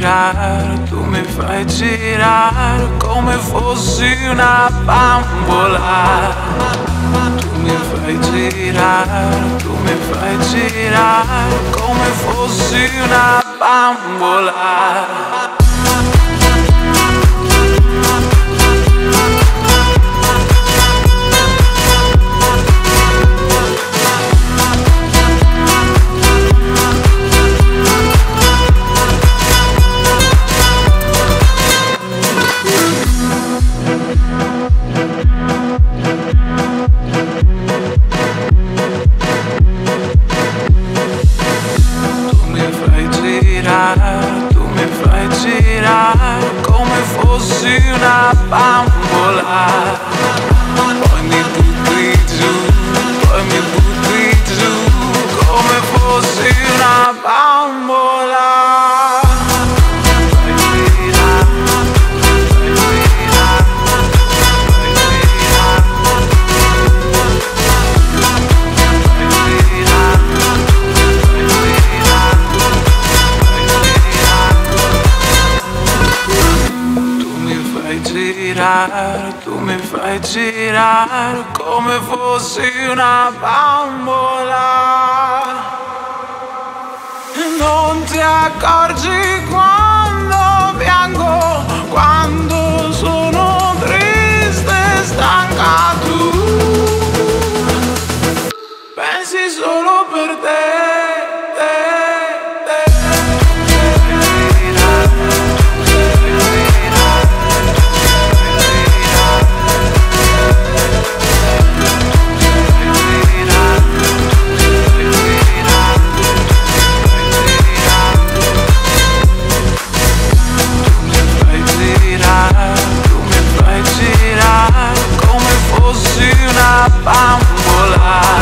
girare, tu mi fai girare come fossi una bambola. Tu mi fai girare, tu mi fai girare come fossi una bambola. Tu mi fai girare come fossi una bambola. Poi mi butti giù, poi mi butti giù come fossi una bambola. Tu mi fai girare come fossi una bambola. Non ti accorgi quando piango, quando sono triste e stanca. Tu pensi solo per te. Una bambola.